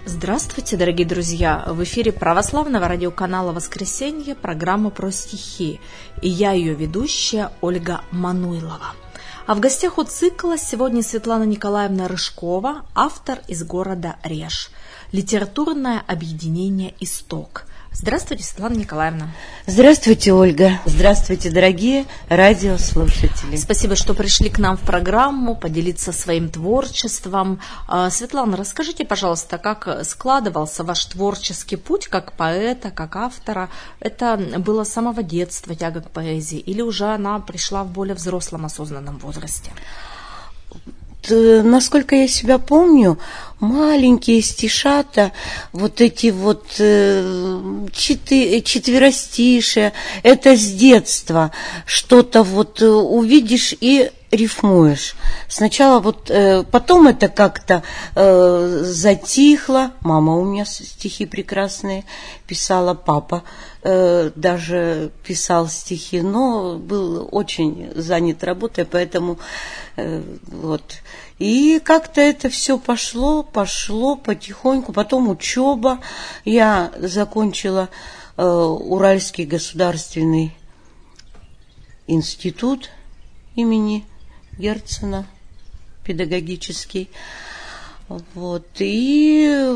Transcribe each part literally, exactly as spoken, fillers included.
Здравствуйте, дорогие друзья! В эфире православного радиоканала «Воскресенье» программа про стихи. И я ее ведущая Ольга Мануйлова. А в гостях у цикла сегодня Светлана Николаевна Рыжкова, автор из города Реж. Литературное объединение «Исток». Здравствуйте, Светлана Николаевна. Здравствуйте, Ольга. Здравствуйте, дорогие радиослушатели. Спасибо, что пришли к нам в программу поделиться своим творчеством. Светлана, расскажите, пожалуйста, как складывался ваш творческий путь как поэта, как автора? Это было с самого детства тяга к поэзии или уже она пришла в более взрослом, осознанном возрасте? Насколько я себя помню, маленькие стишата, вот эти вот э, четы, четверостишие, это с детства. Что-то вот увидишь и рифмуешь. Сначала вот, э, потом это как-то э, затихло. Мама у меня стихи прекрасные писала, папа э, даже писал стихи, но был очень занят работой, поэтому э, вот. И как-то это все пошло, пошло потихоньку. Потом учеба. Я закончила э, Уральский государственный институт имени Герцена, педагогический. Вот. И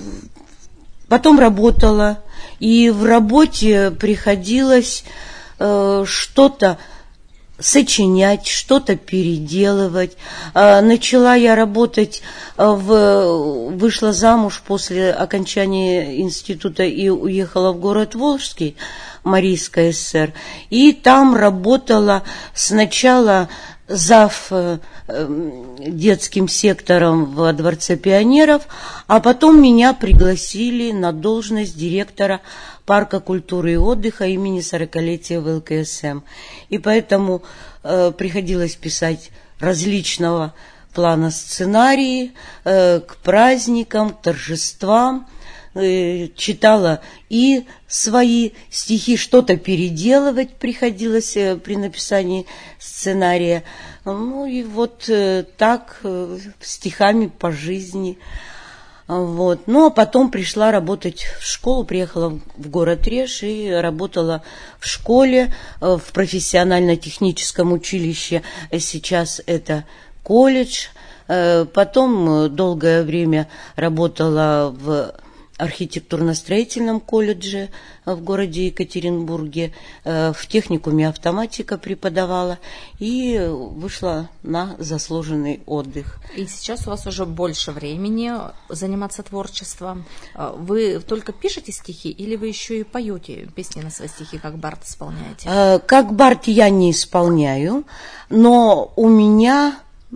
потом работала. И в работе приходилось э, что-то сочинять, что-то переделывать. Начала я работать, в, вышла замуж после окончания института и уехала в город Волжский, Марийская ССР. И там работала сначала зав детским сектором во Дворце пионеров, а потом меня пригласили на должность директора парка культуры и отдыха имени сорокалетия вэ эл ка эс эм. И поэтому э, приходилось писать различного плана сценарии э, к праздникам, к торжествам. Э, читала и свои стихи, что-то переделывать приходилось э, при написании сценария. Ну и вот э, так э, стихами по жизни. Вот. Ну, а потом пришла работать в школу, приехала в город Реж и работала в школе, в профессионально-техническом училище. Сейчас это колледж. Потом долгое время работала в архитектурно-строительном колледже в городе Екатеринбурге, в техникуме автоматика преподавала и вышла на заслуженный отдых. И сейчас у вас уже больше времени заниматься творчеством. Вы только пишете стихи или вы еще и поете песни на свои стихи, как бард исполняете? Как бард я не исполняю, но у меня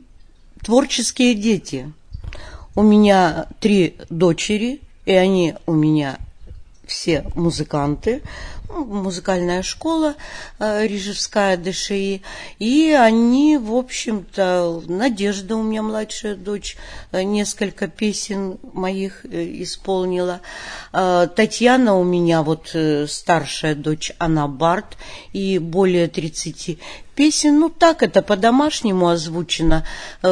творческие дети. У меня три дочери, и они у меня все музыканты, музыкальная школа э, Рижевская ДШИ, и они, в общем-то, Надежда у меня младшая дочь, э, несколько песен моих э, исполнила. Э, Татьяна у меня, вот э, старшая дочь, она бард, и более тридцати песен, ну так это по-домашнему озвучено.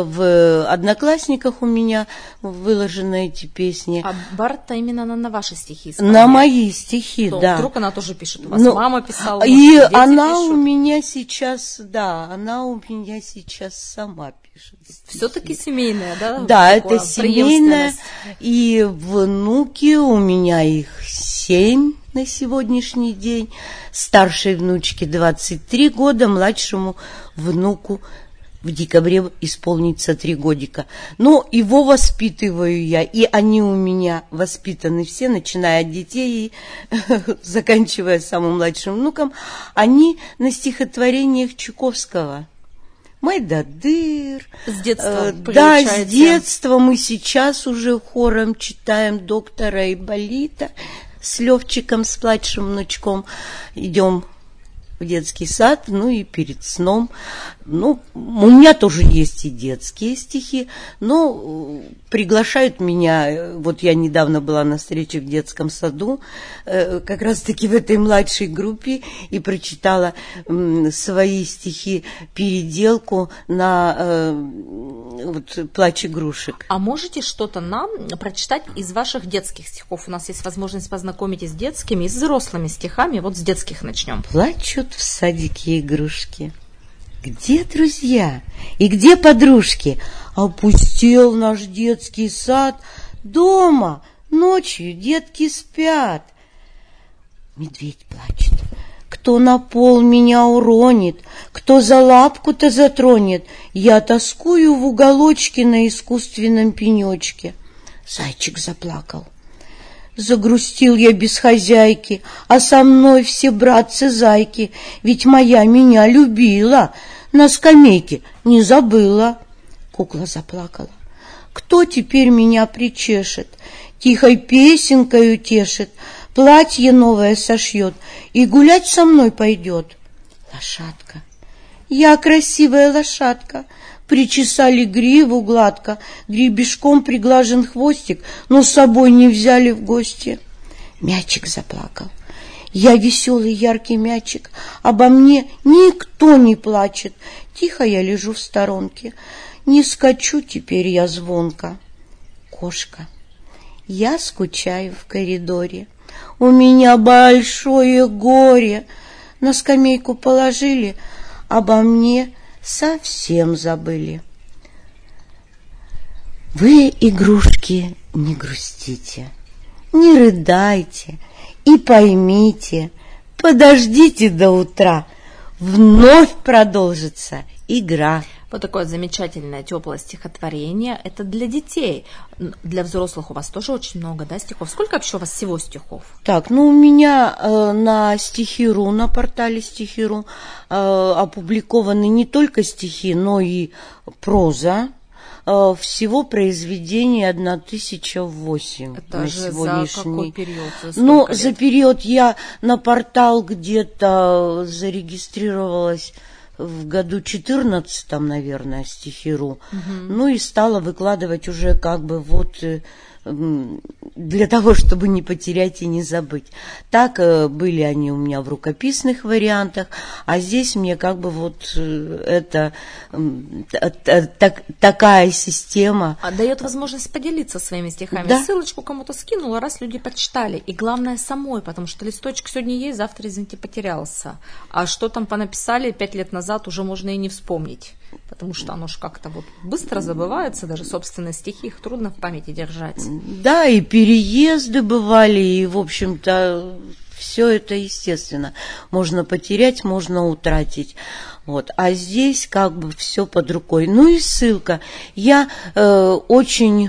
В Одноклассниках у меня выложены эти песни. А бард-то именно на, на ваши стихи исполняет? На мои стихи, То, да. Вдруг она тоже пишет? У вас ну, мама писала? И может, она пишут? у меня сейчас, да, она у меня сейчас сама пишет. Все-таки семейная, да? Да, это семейная. И внуки, у меня их семь на сегодняшний день. Старшей внучке двадцать три года, младшему внуку в декабре исполнится три годика. Но его воспитываю я, и они у меня воспитаны все, начиная от детей и заканчивая самым младшим внуком. Они на стихотворениях Чуковского. Майдадыр. С детства, э, Да, с детства мы сейчас уже хором читаем доктора Айболита с Левчиком, с младшим внучком. Идем в детский сад, ну и перед сном Ну, у меня тоже есть и детские стихи, но приглашают меня, вот я недавно была на встрече в детском саду, как раз-таки в этой младшей группе, и прочитала свои стихи, переделку на вот, «Плач игрушек». А можете что-то нам прочитать из ваших детских стихов? У нас есть возможность познакомить и с детскими, и с взрослыми стихами. Вот с детских начнем. Плачут в садике игрушки. Где друзья и где подружки? Опустел наш детский сад. Дома ночью детки спят. Медведь плачет. Кто на пол меня уронит, кто за лапку-то затронет, я тоскую в уголочке на искусственном пенечке. Зайчик заплакал. Загрустил я без хозяйки, а со мной все братцы-зайки, ведь моя меня любила, на скамейке не забыла. Кукла заплакала. Кто теперь меня причешет, тихой песенкой утешит, платье новое сошьет и гулять со мной пойдет? Лошадка, я красивая лошадка, причесали гриву гладко, гребешком приглажен хвостик, но с собой не взяли в гости. Мячик заплакал. Я веселый яркий мячик, обо мне никто не плачет. Тихо я лежу в сторонке, не скачу теперь я звонко. Кошка, я скучаю в коридоре, у меня большое горе. На скамейку положили, обо мне совсем забыли. Вы, игрушки, не грустите, не рыдайте и поймите, подождите до утра, вновь продолжится игра. Вот такое замечательное, теплое стихотворение. Это для детей. Для взрослых у вас тоже очень много, да, стихов? Сколько вообще у вас всего стихов? Так, ну у меня э, на Стихи.ру, на портале Стихи.ру э, опубликованы не только стихи, но и проза. Э, всего произведений тысяча восемь. Это на же сегодняшний... за какой период? За ну, лет? за период я на портал где-то зарегистрировалась в году четырнадцатом, наверное, Стихи.ру. Угу. Ну и стала выкладывать уже как бы вот для того, чтобы не потерять и не забыть. Так были они у меня в рукописных вариантах, а здесь мне как бы вот это так, такая система. А дает возможность поделиться своими стихами. Да. Ссылочку кому-то скинула, раз люди почитали. И главное самой, потому что листочек сегодня есть, завтра, извините, потерялся. А что там понаписали пять лет назад, уже можно и не вспомнить. Потому что оно же как-то вот быстро забывается, даже собственные стихи, их трудно в памяти держать. Да, и переезды бывали, и, в общем-то, все это естественно. Можно потерять, можно утратить. Вот. А здесь как бы все под рукой. Ну и ссылка. Я э, очень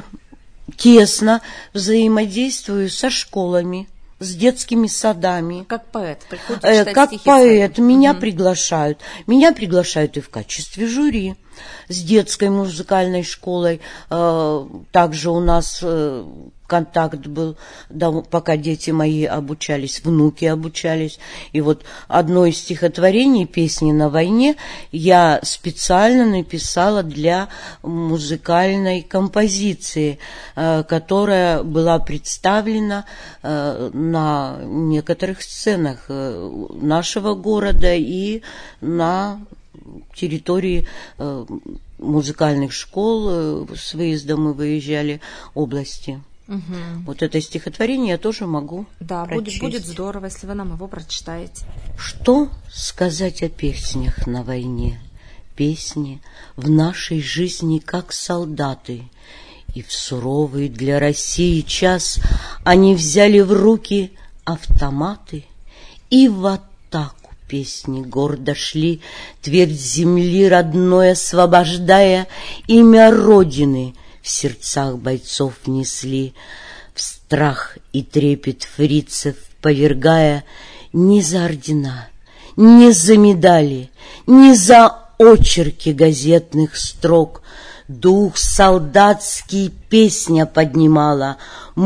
тесно взаимодействую со школами, с детскими садами. Как поэт. Э, как стихи поэт. свои. Меня угу. приглашают. Меня приглашают и в качестве жюри. С детской музыкальной школой. Э, также у нас э, контакт был, да, пока дети мои обучались, внуки обучались. И вот одно из стихотворений «Песни на войне» я специально написала для музыкальной композиции, э, которая была представлена э, на некоторых сценах э, нашего города и на территории э, музыкальных школ. Э, с выездом мы выезжали области. Угу. Вот это стихотворение я тоже могу Да, прочесть. Будет, будет здорово, если вы нам его прочитаете. Что сказать о песнях на войне? Песни в нашей жизни как солдаты, и в суровый для России час они взяли в руки автоматы и в атаку песни гордо шли, твердь земли родной освобождая, имя Родины в сердцах бойцов несли, в страх и трепет фрицев повергая, ни за ордена, ни за медали, ни за очерки газетных строк дух солдатский песня поднимала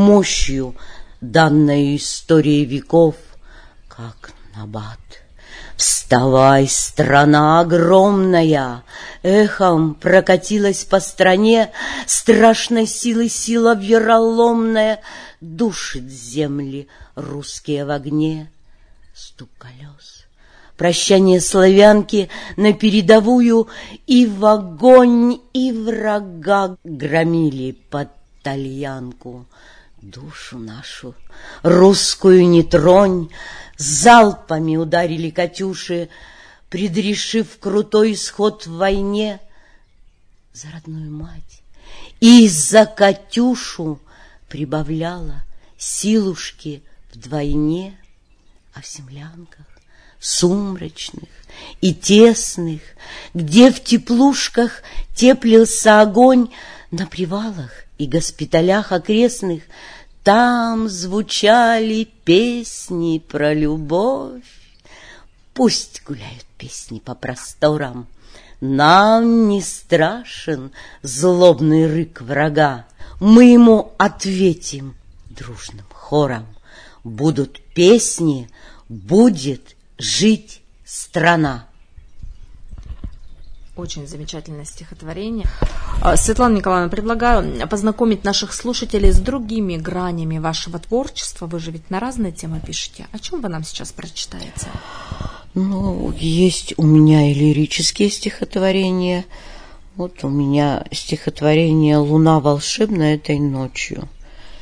мощью, данную историей веков, как набат. Вставай, страна огромная! Эхом прокатилась по стране страшной силы сила вероломная, душит земли русские в огне. Стук колес, прощание славянки на передовую, и в огонь, и врага громили под тальянку. Душу нашу русскую не тронь, залпами ударили катюши, предрешив крутой исход в войне. За родную мать и за Катюшу прибавляла силушки вдвойне. А в землянках сумрачных и тесных, где в теплушках теплился огонь, на привалах и госпиталях окрестных, там звучали песни про любовь. Пусть гуляют песни по просторам, нам не страшен злобный рык врага. Мы ему ответим дружным хором. Будут песни, будет жить страна. Очень замечательное стихотворение. Светлана Николаевна, предлагаю познакомить наших слушателей с другими гранями вашего творчества. Вы же ведь на разные темы пишете. О чем вы нам сейчас прочитаете? Ну, есть у меня и лирические стихотворения. Вот у меня стихотворение «Луна волшебная этой ночью».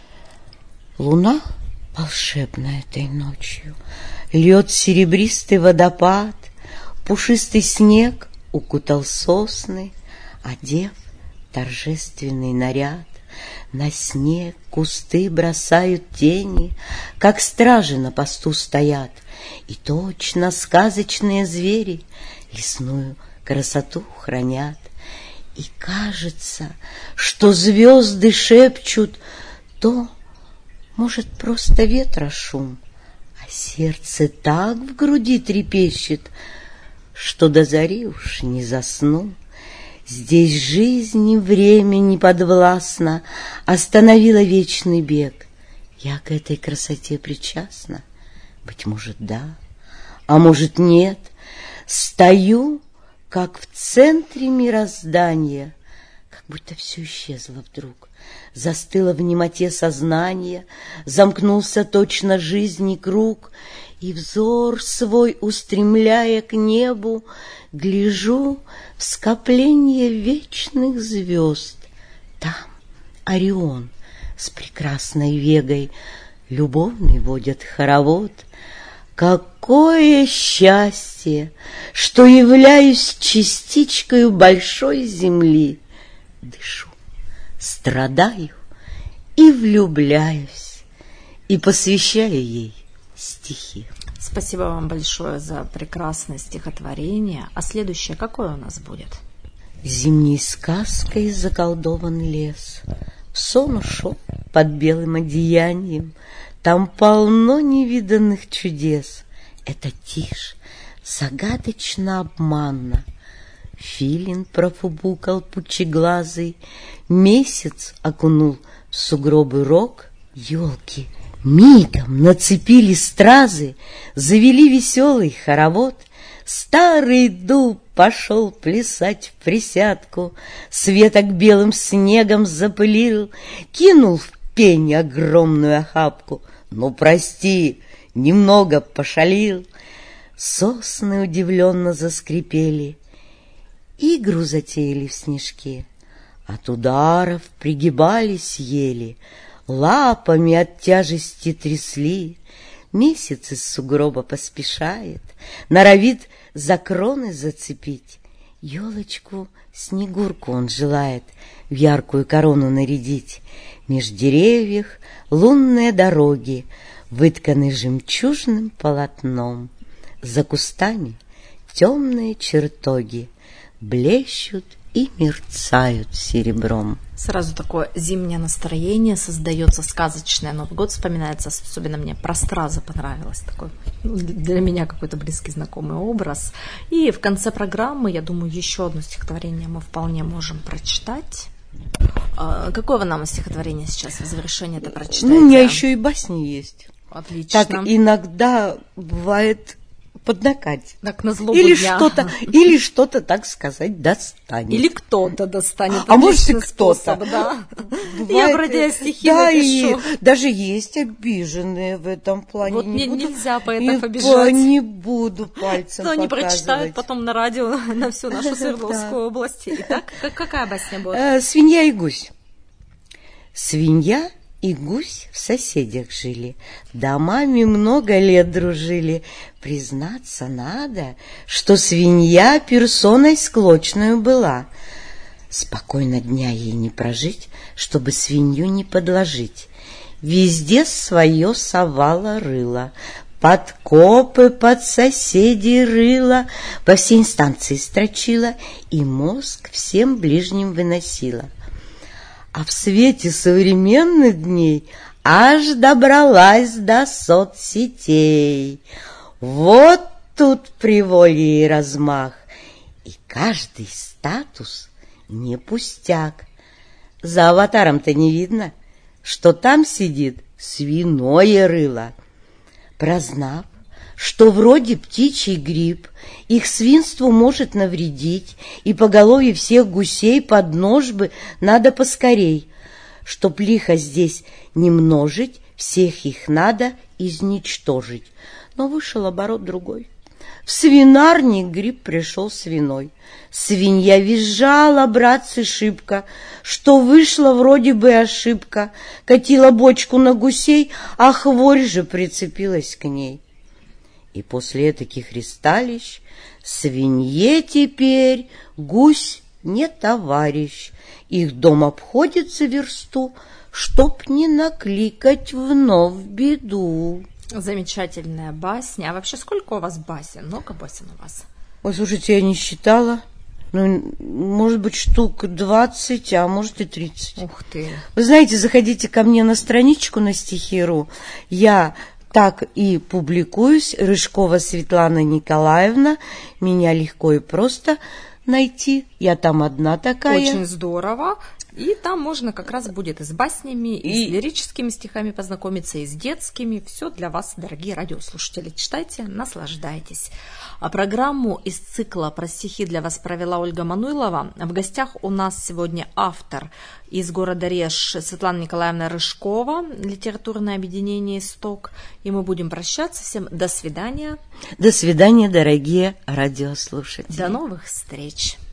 Луна волшебная этой ночью, льет серебристый водопад, пушистый снег укутал сосны, одев торжественный наряд. На снег кусты бросают тени, как стражи на посту стоят, и точно сказочные звери лесную красоту хранят. И кажется, что звезды шепчут то, может, просто ветра шум, а сердце так в груди трепещет, что до зари уж не засну. Здесь жизнь и время не подвластно, остановила вечный бег. Я к этой красоте причастна? Быть может, да, а может, нет. Стою, как в центре мироздания, как будто все исчезло вдруг. Застыло в немоте сознание, замкнулся точно жизни круг, и взор свой, устремляя к небу, гляжу в скопление вечных звезд. Там Орион с прекрасной Вегой любовный водят хоровод. Какое счастье, что являюсь частичкою большой земли! Дышу, страдаю и влюбляюсь, и посвящаю ей стихи. Спасибо вам большое за прекрасное стихотворение. А следующее какое у нас будет? Зимней сказкой заколдован лес, в сон ушел под белым одеянием, там полно невиданных чудес. Это тишь, загадочно обманно. Филин профубукал пучеглазый, месяц окунул в сугробы рог. Елки мигом нацепили стразы, завели веселый хоровод. Старый дуб пошел плясать в присядку, с веток белым снегом запылил, кинул в пень огромную охапку. Ну, прости, немного пошалил. Сосны удивленно заскрипели, игру затеяли в снежке. От ударов пригибались еле, лапами от тяжести трясли. Месяц из сугроба поспешает, норовит за кроны зацепить. Елочку, снегурку он желает в яркую корону нарядить. Меж деревьев лунные дороги вытканы жемчужным полотном. За кустами темные чертоги блещут и мерцают серебром. Сразу такое зимнее настроение создается, сказочное. Новый год вспоминается, особенно мне про стразы понравилось. Такой, ну, для меня какой-то близкий, знакомый образ. И в конце программы, я думаю, еще одно стихотворение мы вполне можем прочитать. А, какое вы нам стихотворение сейчас в завершение это прочитаете? Ну, у меня еще и басни есть. Отлично. Так иногда бывает поднакатит. Так, на злобу или дня. что-то, или что-то, так сказать, достанет. Или кто-то достанет. А может и кто-то. Да. Бывает, я про тебя стихи да, напишу. И даже есть обиженные в этом плане. Вот не не, буду, нельзя поэтов не, обижать. Не буду пальцем Но они показывать. прочитают потом на радио на всю нашу Свердловскую область. Итак, какая басня будет? Свинья и гусь. Свинья и гусь в соседях жили, домами много лет дружили. Признаться надо, что свинья персоной склочную была. Спокойно дня ей не прожить, чтобы свинью не подложить. Везде свое совала рыла, подкопы под соседей рыла, по всей инстанции строчила и мозг всем ближним выносила. А в свете современных дней аж добралась до соцсетей. Вот тут приволье и размах, и каждый статус не пустяк. За аватаром-то не видно, что там сидит свиное рыло. Прознав, что вроде птичий грипп их свинству может навредить, и поголовье всех гусей под нож бы надо поскорей. Чтоб лихо здесь не множить, всех их надо изничтожить. Но вышел оборот другой. В свинарник гриб пришел свиной. Свинья визжала, братцы, шибко, что вышла вроде бы ошибка. Катила бочку на гусей, а хворь же прицепилась к ней. И после этаких ристалищ свинье теперь гусь не товарищ. Их дом обходится версту, чтоб не накликать вновь беду. Замечательная басня. А вообще сколько у вас басен? Много басен у вас? Ой, слушайте, я не считала. Ну, может быть, штук двадцать, а может и тридцать. Ух ты. Вы знаете, заходите ко мне на страничку на стихи.ру. Я так и публикуюсь. Рыжкова Светлана Николаевна. Меня легко и просто найти. Я там одна такая. Очень здорово. И там можно как раз будет и с баснями, и, и с лирическими стихами познакомиться, и с детскими. Все для вас, дорогие радиослушатели. Читайте, наслаждайтесь. А программу из цикла про стихи для вас провела Ольга Мануйлова. В гостях у нас сегодня автор из города Реж Светлана Николаевна Рыжкова, литературное объединение «Исток». И мы будем прощаться. Всем до свидания. До свидания, дорогие радиослушатели. До новых встреч.